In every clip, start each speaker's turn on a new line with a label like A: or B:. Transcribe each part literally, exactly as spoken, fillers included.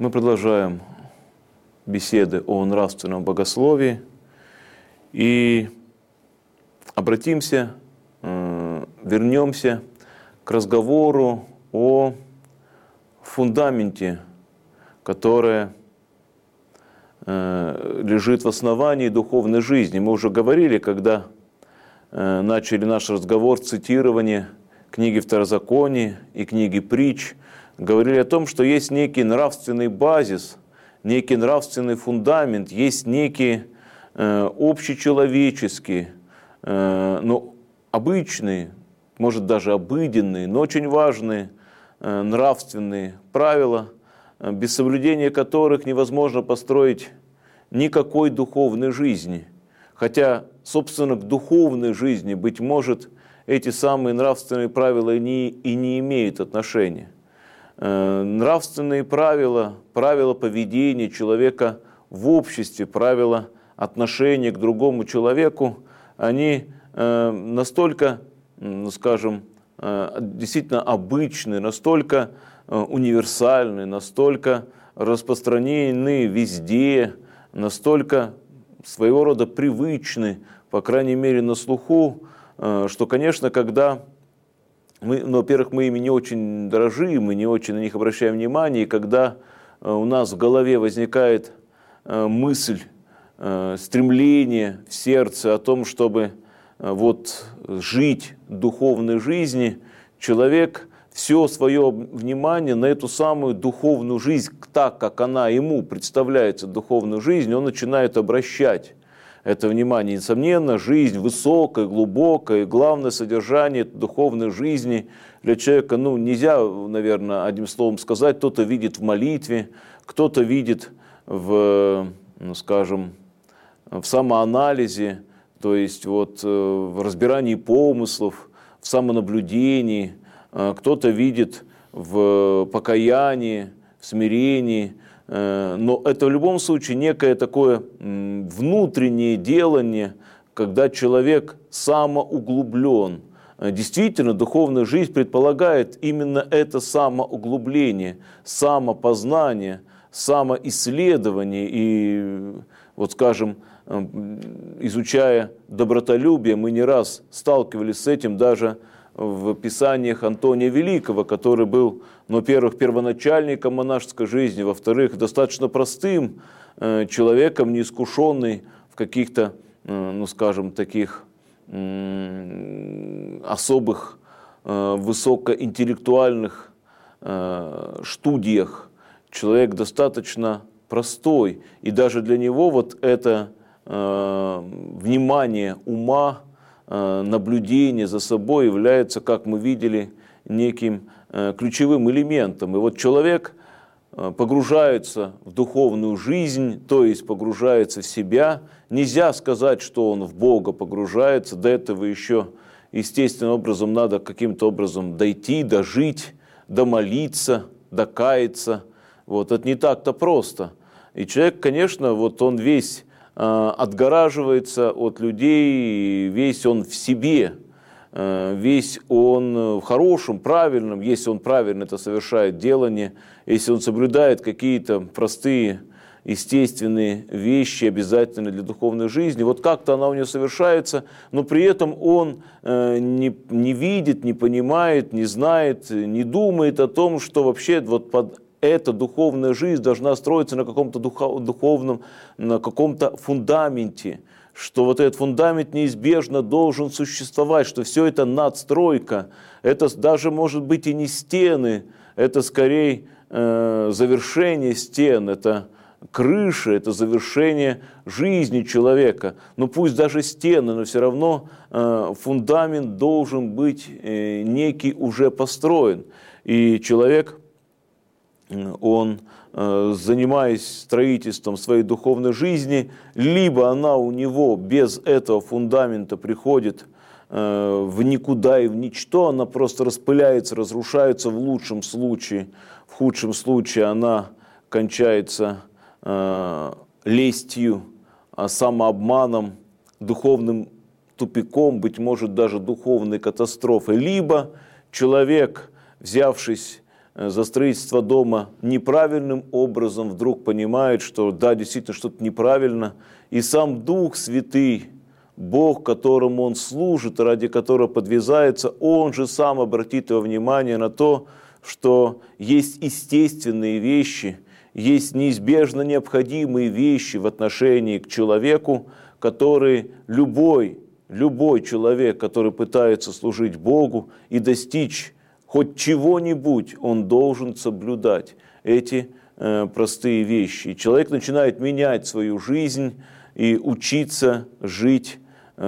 A: Мы продолжаем беседы о нравственном богословии и обратимся, вернемся к разговору о фундаменте, который лежит в основании духовной жизни. Мы уже говорили, когда начали наш разговор, цитирование книги Второзакония и книги Притч, говорили о том, что есть некий нравственный базис, некий нравственный фундамент, есть некий э, общечеловеческий, э, но обычные, может даже обыденные, но очень важные э, нравственные правила, э, без соблюдения которых невозможно построить никакой духовной жизни. Хотя, собственно, к духовной жизни, быть может, эти самые нравственные правила и не, и не имеют отношения. Нравственные правила, правила поведения человека в обществе, правила отношения к другому человеку, они настолько, скажем, действительно обычны, настолько универсальны, настолько распространены везде, настолько своего рода привычны, по крайней мере на слуху, что, конечно, когда мы, ну, во-первых, мы ими не очень дорожим, мы не очень на них обращаем внимание, и когда у нас в голове возникает мысль, стремление в сердце о том, чтобы вот жить духовной жизнью, человек все свое внимание на эту самую духовную жизнь, так как она ему представляется духовную жизнь, он начинает обращать это внимание. Несомненно, жизнь высокая, глубокая, и главное содержание духовной жизни для человека, ну, нельзя, наверное, одним словом сказать, кто-то видит в молитве, кто-то видит в, ну, скажем, в самоанализе, то есть вот в разбирании помыслов, в самонаблюдении, кто-то видит в покаянии, в смирении. Но это в любом случае некое такое внутреннее делание, когда человек самоуглублен. Действительно, духовная жизнь предполагает именно это самоуглубление, самопознание, самоисследование. И вот, скажем, изучая добротолюбие, мы не раз сталкивались с этим даже в писаниях Антония Великого, который был, ну, во-первых, первоначальником монашеской жизни, во-вторых, достаточно простым э, человеком, неискушенный в каких-то, э, ну, скажем, таких э, особых э, высокоинтеллектуальных э, студиях. Человек достаточно простой, и даже для него вот это э, внимание ума, наблюдение за собой является, как мы видели, неким ключевым элементом. И вот человек погружается в духовную жизнь, то есть погружается в себя. Нельзя сказать, что он в Бога погружается, до этого еще естественным образом надо каким-то образом дойти, дожить, домолиться, докаяться. Вот, это не так-то просто. И человек, конечно, вот он весь отгораживается от людей, весь он в себе, весь он в хорошем, правильном, если он правильно это совершает делание, если он соблюдает какие-то простые, естественные вещи, обязательные для духовной жизни, вот как-то она у него совершается, но при этом он не, не видит, не понимает, не знает, не думает о том, что вообще вот под эта духовная жизнь должна строиться на каком-то духовном, на каком-то фундаменте, что вот этот фундамент неизбежно должен существовать, что все это надстройка, это даже может быть и не стены, это скорее э, завершение стен, это крыша, это завершение жизни человека. Ну пусть даже стены, но все равно э, фундамент должен быть э, некий уже построен. И человек, он, занимаясь строительством своей духовной жизни, либо она у него без этого фундамента приходит в никуда и в ничто, она просто распыляется, разрушается в лучшем случае, в худшем случае она кончается лестью, самообманом, духовным тупиком, быть может даже духовной катастрофой. Либо человек, взявшись за строительство дома неправильным образом, вдруг понимает, что да, действительно что-то неправильно, и сам Дух Святый, Бог, которому он служит, ради которого подвязается, он же сам обратит его внимание на то, что есть естественные вещи, есть неизбежно необходимые вещи в отношении к человеку, которые любой, любой человек, который пытается служить Богу и достичь хоть чего-нибудь, он должен соблюдать эти э, простые вещи. И человек начинает менять свою жизнь и учиться жить,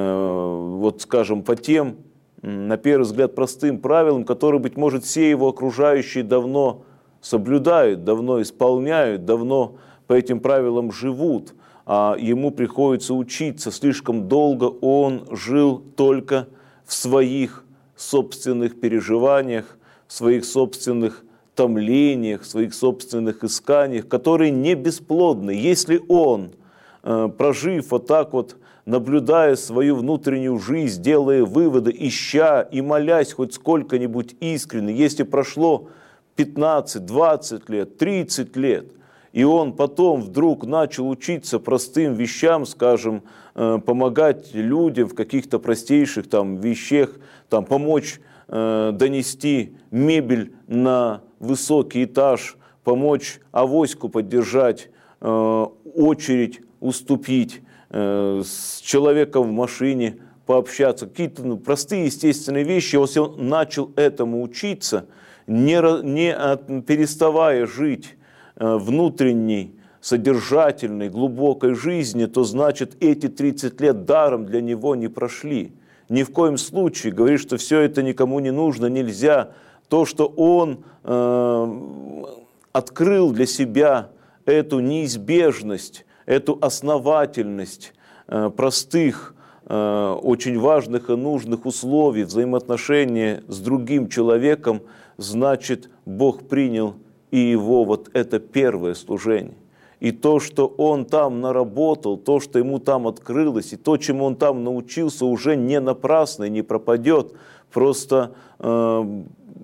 A: э, вот скажем, по тем, на первый взгляд, простым правилам, которые, быть может, все его окружающие давно соблюдают, давно исполняют, давно по этим правилам живут, а ему приходится учиться. Слишком долго он жил только в своих собственных переживаниях, в своих собственных томлениях, в своих собственных исканиях, которые не бесплодны. Если он, прожив вот так вот, наблюдая свою внутреннюю жизнь, делая выводы, ища и молясь хоть сколько-нибудь искренне, если прошло пятнадцать, двадцать лет, тридцать лет, и он потом вдруг начал учиться простым вещам, скажем, помогать людям в каких-то простейших там вещах, там, помочь э, донести мебель на высокий этаж, помочь авоську поддержать, э, очередь уступить, э, с человеком в машине пообщаться, какие-то ну, простые естественные вещи. Если он начал этому учиться, не, не от, переставая жить э, внутренней, содержательной, глубокой жизни, то значит эти тридцать лет даром для него не прошли. Ни в коем случае говорит, что все это никому не нужно, нельзя. То, что он э, открыл для себя эту неизбежность, эту основательность э, простых, э, очень важных и нужных условий взаимоотношения с другим человеком, значит, Бог принял и его вот это первое служение. И то, что он там наработал, то, что ему там открылось, и то, чему он там научился, уже не напрасно и не пропадет. Просто э,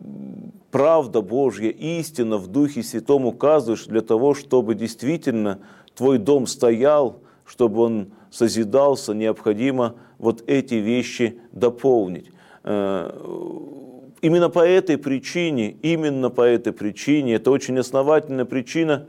A: правда Божья, истина в Духе Святом указываешь для того, чтобы действительно твой дом стоял, чтобы он созидался, необходимо вот эти вещи дополнить. Э, именно по этой причине, именно по этой причине, это очень основательная причина,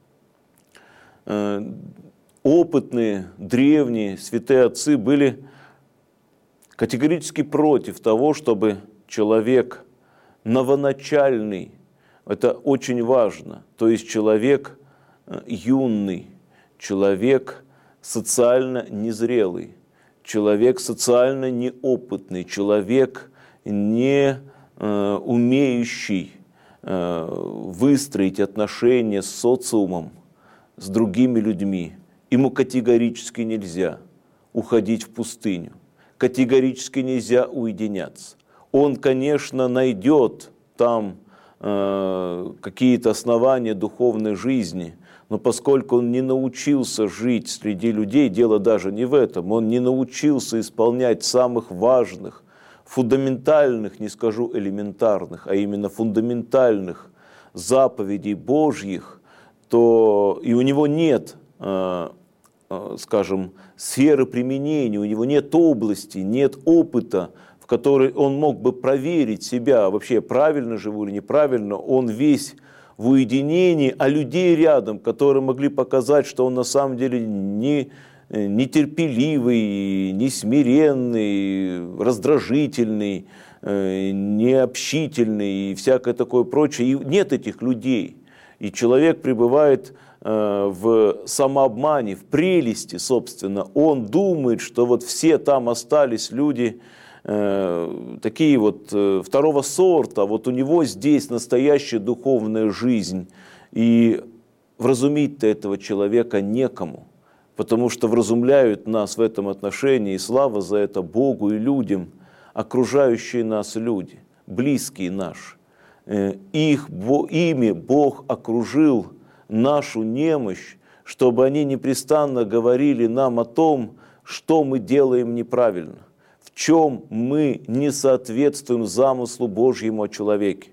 A: опытные, древние, святые отцы были категорически против того, чтобы человек новоначальный, это очень важно, то есть человек юный, человек социально незрелый, человек социально неопытный, человек не э, умеющий э, выстроить отношения с социумом, с другими людьми, ему категорически нельзя уходить в пустыню, категорически нельзя уединяться. Он, конечно, найдет там э, какие-то основания духовной жизни, но поскольку он не научился жить среди людей, дело даже не в этом, он не научился исполнять самых важных, фундаментальных, не скажу элементарных, а именно фундаментальных заповедей Божьих, то и у него нет, скажем, сферы применения, у него нет области, нет опыта, в которой он мог бы проверить себя, вообще правильно живу или неправильно, он весь в уединении, а людей рядом, которые могли показать, что он на самом деле не нетерпеливый, не смиренный, раздражительный, необщительный и всякое такое прочее. И нет этих людей. И человек пребывает э, в самообмане, в прелести, собственно. Он думает, что вот все там остались люди э, такие вот э, второго сорта, вот у него здесь настоящая духовная жизнь. И вразумить-то этого человека некому, потому что вразумляют нас в этом отношении, и слава за это Богу и людям, окружающие нас люди, близкие наши. Их, ими Бог окружил нашу немощь, чтобы они непрестанно говорили нам о том, что мы делаем неправильно, в чем мы не соответствуем замыслу Божьему о человеке.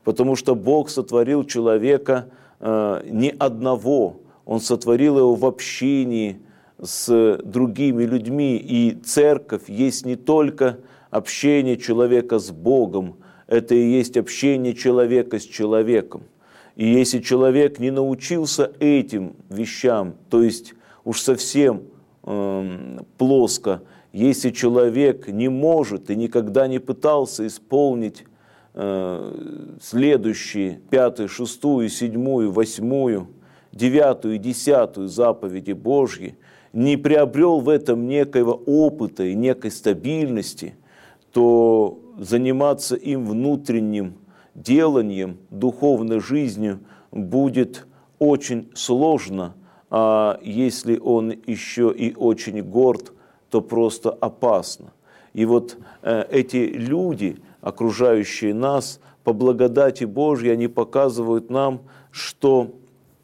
A: потому что Бог сотворил человека э, не одного, Он сотворил его в общении с другими людьми, и церковь есть не только общение человека с Богом, это и есть общение человека с человеком. И если человек не научился этим вещам, то есть уж совсем э, плоско, если человек не может и никогда не пытался исполнить э, следующие, пятую, шестую, седьмую, восьмую, девятую и десятую заповеди Божьи, не приобрел в этом некоего опыта и некой стабильности, то заниматься им внутренним деланием, духовной жизнью будет очень сложно, а если он еще и очень горд, то просто опасно. И вот э, эти люди, окружающие нас, по благодати Божьей, они показывают нам, что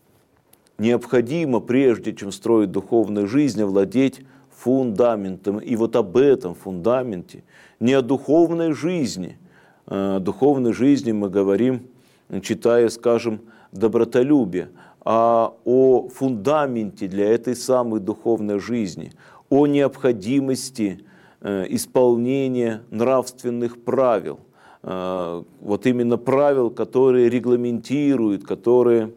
A: необходимо, прежде чем строить духовную жизнь, овладеть фундаментом. И вот об этом фундаменте, не о духовной жизни. О духовной жизни мы говорим, читая, скажем, добротолюбие, а о фундаменте для этой самой духовной жизни, о необходимости исполнения нравственных правил. Вот именно правил, которые регламентируют, которые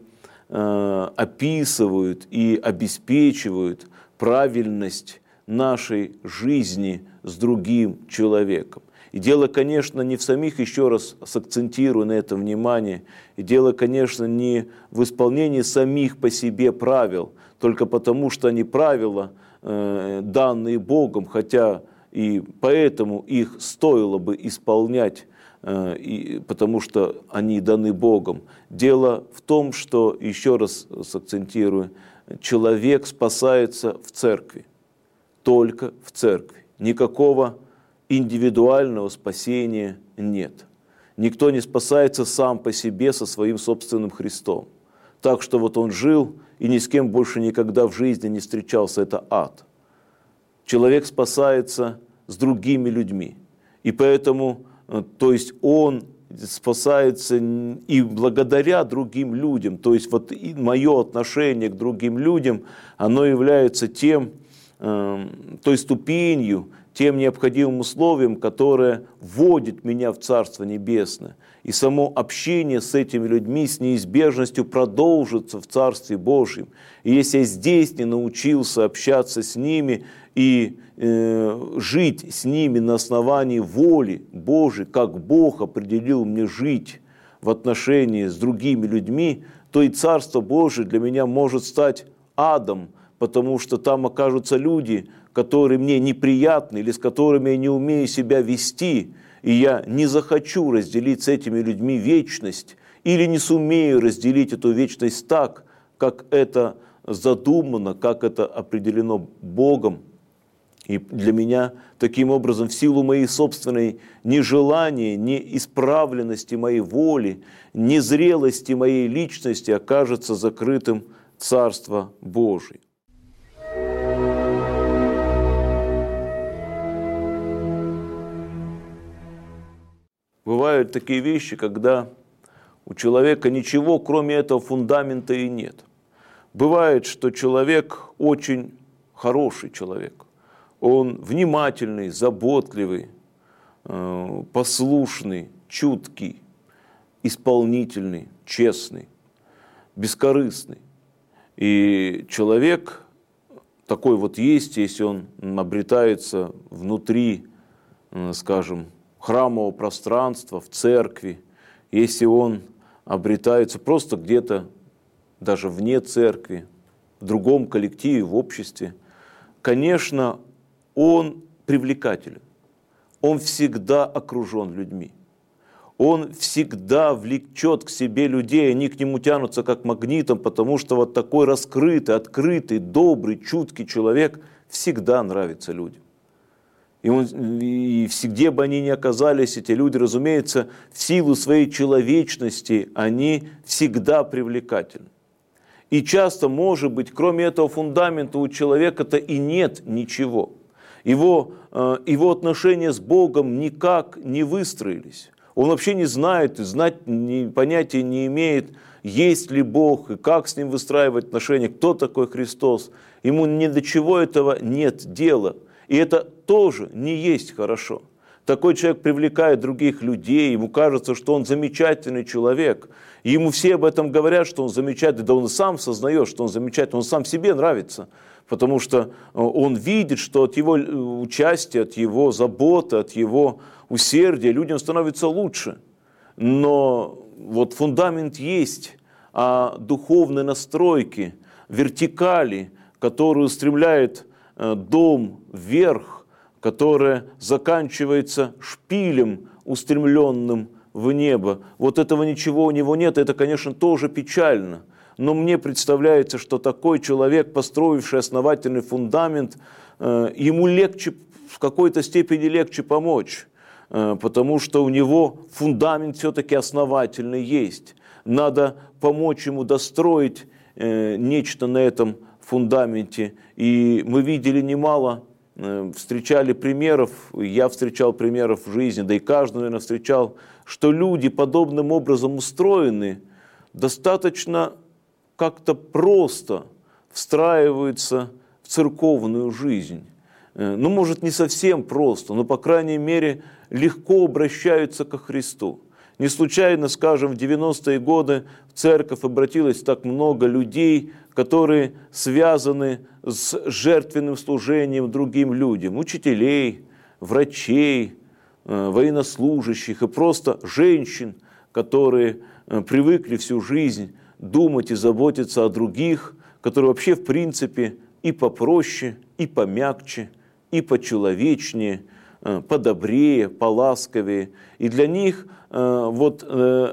A: описывают и обеспечивают правильность нашей жизни с другим человеком. И дело, конечно, не в самих, еще раз сакцентирую на этом внимание, и дело, конечно, не в исполнении самих по себе правил, только потому, что они правила, э, данные Богом, хотя и поэтому их стоило бы исполнять, э, и, потому что они даны Богом. Дело в том, что, еще раз сакцентирую, человек спасается в церкви, только в церкви. Никакого индивидуального спасения нет. Никто не спасается сам по себе со своим собственным Христом. Так что вот он жил и ни с кем больше никогда в жизни не встречался. Это ад. Человек спасается с другими людьми. И поэтому, то есть он спасается и благодаря другим людям. То есть вот мое отношение к другим людям, оно является тем, той ступенью, тем необходимым условием, которое вводит меня в Царство Небесное. И само общение с этими людьми с неизбежностью продолжится в Царстве Божьем. И если я здесь не научился общаться с ними и э, жить с ними на основании воли Божией, как Бог определил мне жить в отношении с другими людьми, то и Царство Божие для меня может стать адом, потому что там окажутся люди, которые мне неприятны или с которыми я не умею себя вести, и я не захочу разделить с этими людьми вечность, или не сумею разделить эту вечность так, как это задумано, как это определено Богом. И для меня таким образом, в силу моей собственной нежелания, неисправленности моей воли, незрелости моей личности окажется закрытым Царство Божие. Бывают такие вещи, когда у человека ничего, кроме этого фундамента, и нет. Бывает, что человек очень хороший человек. Он внимательный, заботливый, послушный, чуткий, исполнительный, честный, бескорыстный. И человек такой вот есть, если он обретается внутри, скажем, храмового пространства, в церкви, если он обретается просто где-то, даже вне церкви, в другом коллективе, в обществе, конечно, он привлекателен, он всегда окружен людьми, он всегда влечет к себе людей, они к нему тянутся как магнитом, потому что вот такой раскрытый, открытый, добрый, чуткий человек всегда нравится людям. И, он, и где бы они ни оказались, эти люди, разумеется, в силу своей человечности, они всегда привлекательны. И часто, может быть, кроме этого фундамента у человека-то и нет ничего. Его, его отношения с Богом никак не выстроились. Он вообще не знает, знать, не, понятия не имеет, есть ли Бог и как с Ним выстраивать отношения, кто такой Христос. Ему ни до чего этого нет дела. И это тоже не есть хорошо. Такой человек привлекает других людей, ему кажется, что он замечательный человек. И ему все об этом говорят, что он замечательный, да он и сам сознает, что он замечательный, он сам себе нравится. Потому что он видит, что от его участия, от его заботы, от его усердия людям становится лучше. Но вот фундамент есть, а духовные настройки, вертикали, которые устремляет дом вверх, которая заканчивается шпилем, устремленным в небо. Вот этого ничего у него нет, это, конечно, тоже печально. Но мне представляется, что такой человек, построивший основательный фундамент, ему легче, в какой-то степени легче помочь, потому что у него фундамент все-таки основательный есть. Надо помочь ему достроить нечто на этом фундаменте. И мы видели немало, встречали примеров, я встречал примеров в жизни, да и каждый, наверное, встречал, что люди подобным образом устроены, достаточно как-то просто встраиваются в церковную жизнь. Ну, может, не совсем просто, но, по крайней мере, легко обращаются ко Христу. Не случайно, скажем, в девяностые годы в церковь обратилось так много людей, которые связаны с жертвенным служением другим людям, учителей, врачей, военнослужащих и просто женщин, которые привыкли всю жизнь думать и заботиться о других, которые вообще, в принципе, и попроще, и помягче, и почеловечнее, подобрее, поласковее. И для них вот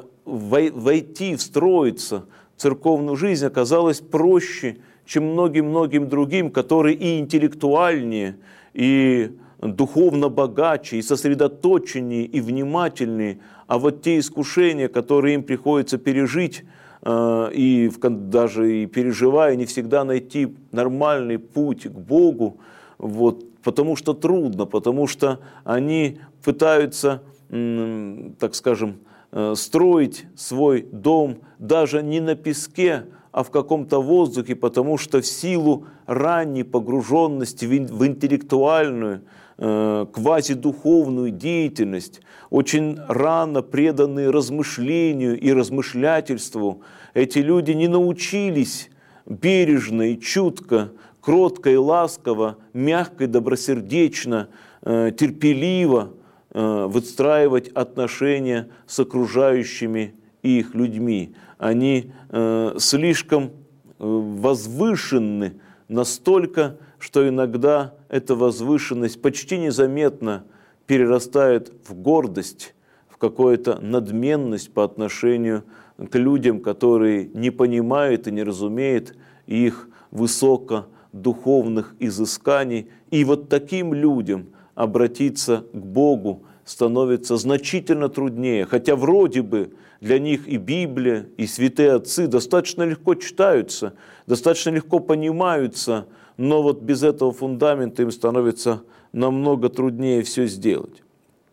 A: войти, встроиться в церковную жизнь оказалось проще, чем многим-многим другим, которые и интеллектуальнее, и духовно богаче, и сосредоточеннее, и внимательнее. А вот те искушения, которые им приходится пережить, и даже и переживая, не всегда найти нормальный путь к Богу, вот, потому что трудно, потому что они пытаются, так скажем, строить свой дом даже не на песке, а в каком-то воздухе, потому что в силу ранней погруженности в интеллектуальную, квазидуховную деятельность, очень рано преданные размышлению и размышлятельству, эти люди не научились бережно и чутко, кротко и ласково, мягко и добросердечно, терпеливо выстраивать отношения с окружающими их людьми. Они слишком возвышенны настолько, что иногда эта возвышенность почти незаметно перерастает в гордость, в какую-то надменность по отношению к людям, которые не понимают и не разумеют их высокодуховных изысканий. И вот таким людям обратиться к Богу становится значительно труднее, хотя вроде бы для них и Библия, и святые отцы достаточно легко читаются, достаточно легко понимаются, но вот без этого фундамента им становится намного труднее все сделать.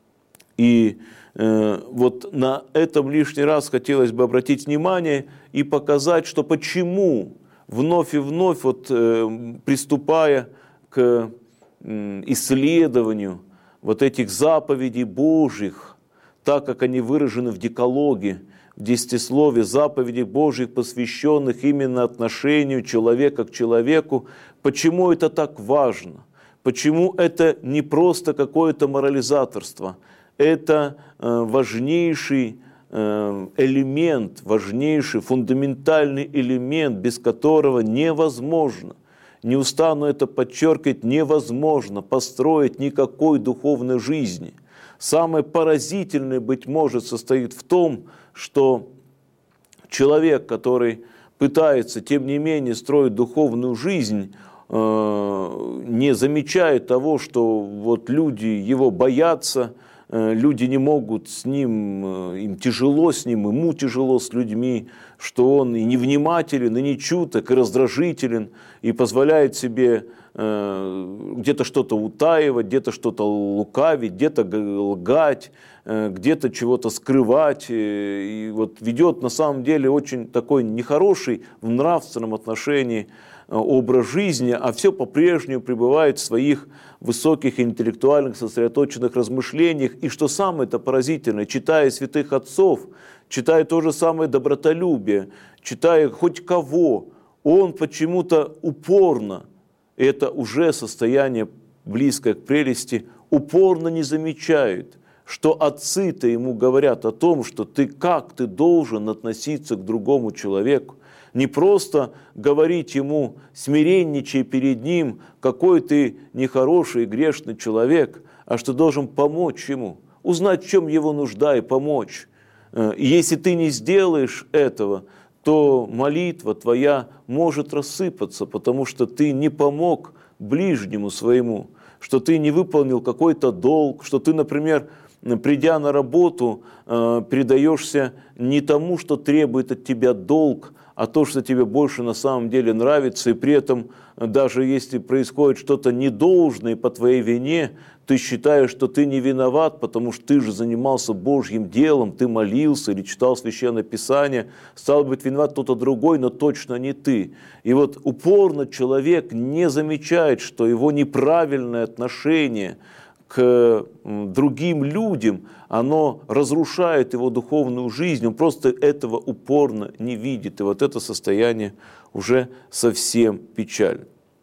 A: И э, вот на этом лишний раз хотелось бы обратить внимание и показать, что почему вновь и вновь, вот, э, приступая к э, исследованию вот этих заповедей Божьих, так как они выражены в Декалоге, в десятисловии, заповедей Божьих, посвященных именно отношению человека к человеку, почему это так важно? Почему это не просто какое-то морализаторство? Это э, важнейший э, элемент, важнейший фундаментальный элемент, без которого невозможно, не устану это подчеркивать, невозможно построить никакой духовной жизни. Самое поразительное, быть может, состоит в том, что человек, который пытается, тем не менее, строить духовную жизнь, не замечает того, что вот люди его боятся, люди не могут с ним, им тяжело с ним, ему тяжело с людьми, что он и невнимателен, и нечуток, и раздражителен, и позволяет себе где-то что-то утаивать, где-то что-то лукавить, где-то лгать, где-то чего-то скрывать. И вот ведет на самом деле очень такой нехороший в нравственном отношении образ жизни, а все по-прежнему пребывает в своих высоких интеллектуальных сосредоточенных размышлениях. И что самое-то поразительное, читая святых отцов, читая то же самое добротолюбие, читая хоть кого, он почему-то упорно, это уже состояние близкое к прелести, упорно не замечает, что отцы-то ему говорят о том, что ты как ты должен относиться к другому человеку. Не просто говорить ему, смиренничай перед ним, какой ты нехороший и грешный человек, а что должен помочь ему, узнать, в чем его нужда, и помочь. И если ты не сделаешь этого, то молитва твоя может рассыпаться, потому что ты не помог ближнему своему, что ты не выполнил какой-то долг, что ты, например, придя на работу, предаешься не тому, что требует от тебя долг, а то, что тебе больше на самом деле нравится, и при этом, даже если происходит что-то недолжное по твоей вине, ты считаешь, что ты не виноват, потому что ты же занимался Божьим делом, ты молился или читал Священное Писание, стал быть виноват кто-то другой, но точно не ты. И вот упорно человек не замечает, что его неправильное отношение к другим людям, оно разрушает его духовную жизнь, он просто этого упорно не видит. И вот это состояние уже совсем печально.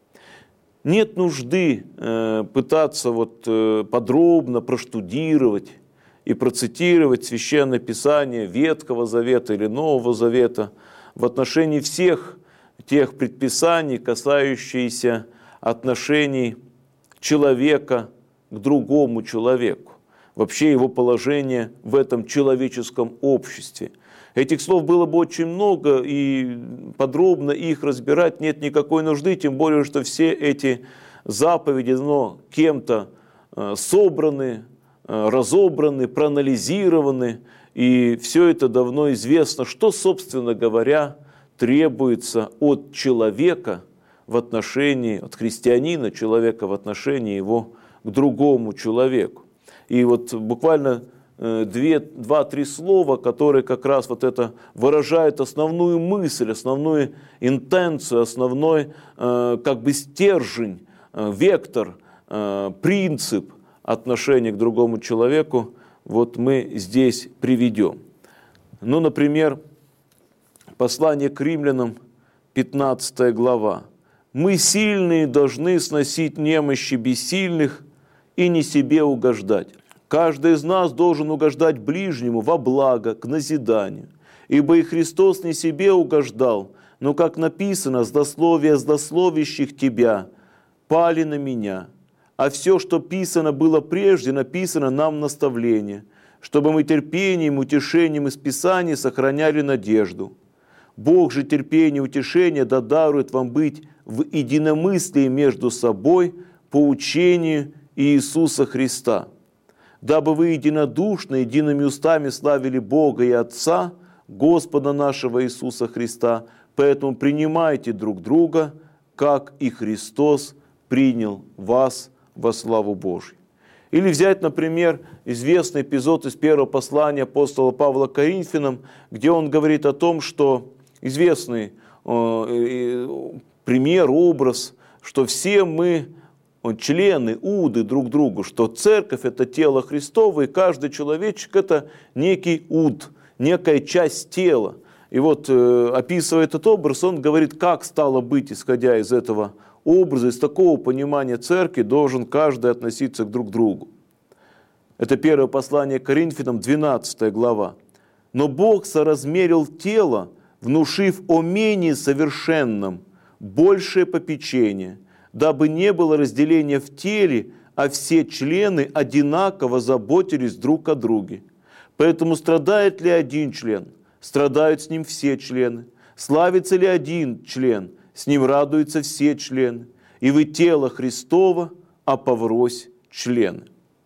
A: Нет нужды э, пытаться вот, э, подробно проштудировать и процитировать Священное Писание Ветхого Завета или Нового Завета в отношении всех тех предписаний, касающихся отношений человека к другому человеку, вообще его положение в этом человеческом обществе. Этих слов было бы очень много, и подробно их разбирать нет никакой нужды, тем более, что все эти заповеди но кем-то собраны, разобраны, проанализированы, и все это давно известно, что, собственно говоря, требуется от человека в отношении, от христианина, человека в отношении его к другому человеку. И вот буквально две, два-три слова, которые как раз вот это выражают основную мысль, основную интенцию, основной как бы стержень, вектор, принцип отношения к другому человеку, вот мы здесь приведем. Ну, например, послание к римлянам, пятнадцатая глава. «Мы, сильные, должны сносить немощи бессильных и не себе угождать. Каждый из нас должен угождать ближнему во благо, к назиданию. Ибо и Христос не себе угождал, но, как написано, злословие злословящих тебя пали на меня. А все, что писано было прежде, написано нам в наставление, чтобы мы терпением, утешением из Писания сохраняли надежду. Бог же терпение и утешение да дарует вам быть в единомыслии между собой по учению Иисуса Христа, дабы вы единодушно, едиными устами славили Бога и Отца, Господа нашего Иисуса Христа, поэтому принимайте друг друга, как и Христос принял вас во славу Божью». Или взять, например, известный эпизод из первого послания апостола Павла к Коринфянам, где он говорит о том, что известный э, пример, образ, что все мы члены, уды друг другу, что церковь – это тело Христово, и каждый человечек – это некий уд, некая часть тела. И вот, э, описывая этот образ, он говорит, как стало быть, исходя из этого образа, из такого понимания церкви, должен каждый относиться к друг другу. Это первое послание к Коринфянам, двенадцатая глава. «Но Бог соразмерил тело, внушив о менее совершенном большее попечение, дабы не было разделения в теле, а все члены одинаково заботились друг о друге. Поэтому страдает ли один член, страдают с ним все члены. Славится ли один член, с ним радуются все члены. И вы тело Христово, а поврось члены».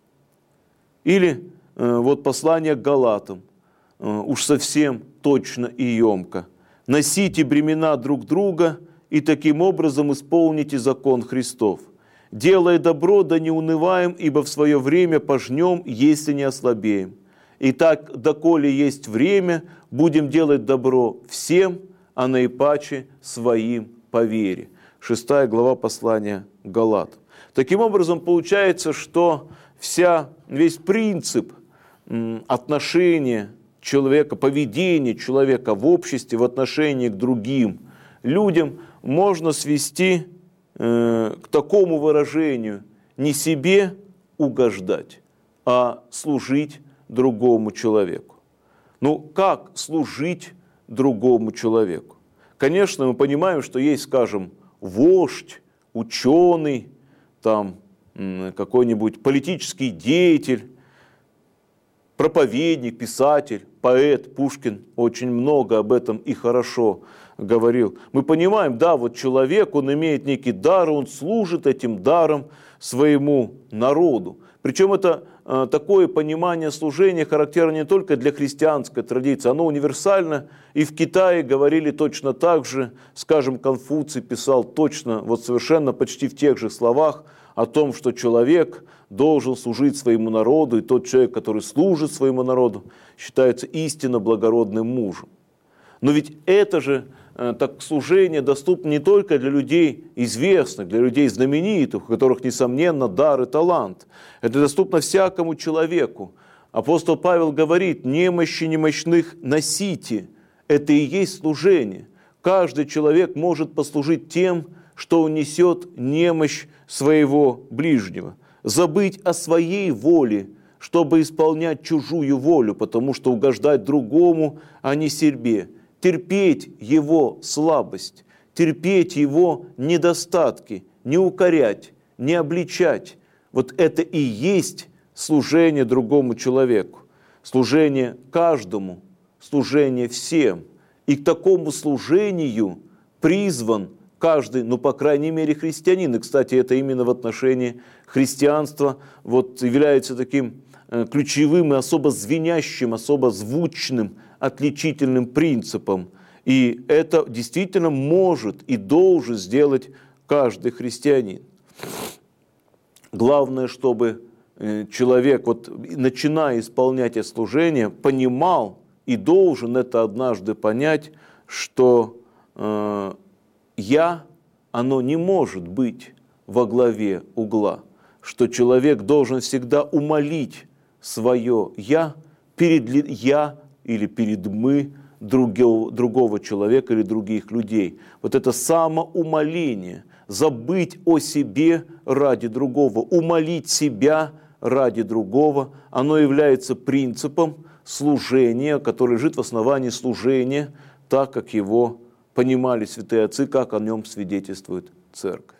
A: Или э, вот послание к Галатам, э, уж совсем точно и емко. «Носите бремена друг друга и таким образом исполните закон Христов. Делая добро, да не унываем, ибо в свое время пожнем, если не ослабеем. Итак, доколе есть время, будем делать добро всем, а наипаче своим по вере. Шестая глава послания к Галатам. Таким образом, получается, что вся, весь принцип отношения человека, поведения человека в обществе в отношении к другим людям можно свести э, к такому выражению: не себе угождать, а служить другому человеку. Ну, как служить другому человеку? Конечно, мы понимаем, что есть, скажем, вождь, ученый, там, какой-нибудь политический деятель, проповедник, писатель, поэт. Пушкин очень много об этом и хорошо говорил. Мы понимаем, да, вот человек, он имеет некий дар, он служит этим даром своему народу. Причем это э, такое понимание служения характерно не только для христианской традиции, оно универсально. И в Китае говорили точно так же. Скажем, Конфуций писал точно, вот совершенно почти в тех же словах о том, что человек должен служить своему народу, и тот человек, который служит своему народу, считается истинно благородным мужем. Но ведь это же э, так, служение доступно не только для людей известных, для людей знаменитых, у которых, несомненно, дар и талант. Это доступно всякому человеку. Апостол Павел говорит: немощи немощных носите. Это и есть служение. Каждый человек может послужить тем, что он несет немощь своего ближнего. Забыть о своей воле, чтобы исполнять чужую волю, потому что угождать другому, а не себе. Терпеть его слабость, терпеть его недостатки, не укорять, не обличать. Вот это и есть служение другому человеку. Служение каждому, служение всем. И к такому служению призван каждый, ну, по крайней мере, христианин. И, кстати, это именно в отношении христианства вот, является таким э, ключевым и особо звенящим, особо звучным, отличительным принципом. И это действительно может и должен сделать каждый христианин. Главное, чтобы э, человек, вот, начиная исполнять это служение, понимал и должен это однажды понять, что э, «я», оно не может быть во главе угла, что человек должен всегда умолить свое «я» перед «я» или перед «мы» другого, другого человека или других людей. Вот это самоумоление, забыть о себе ради другого, умолить себя ради другого, оно является принципом служения, который лежит в основании служения, так как его понимали святые отцы, как о нем свидетельствует Церковь.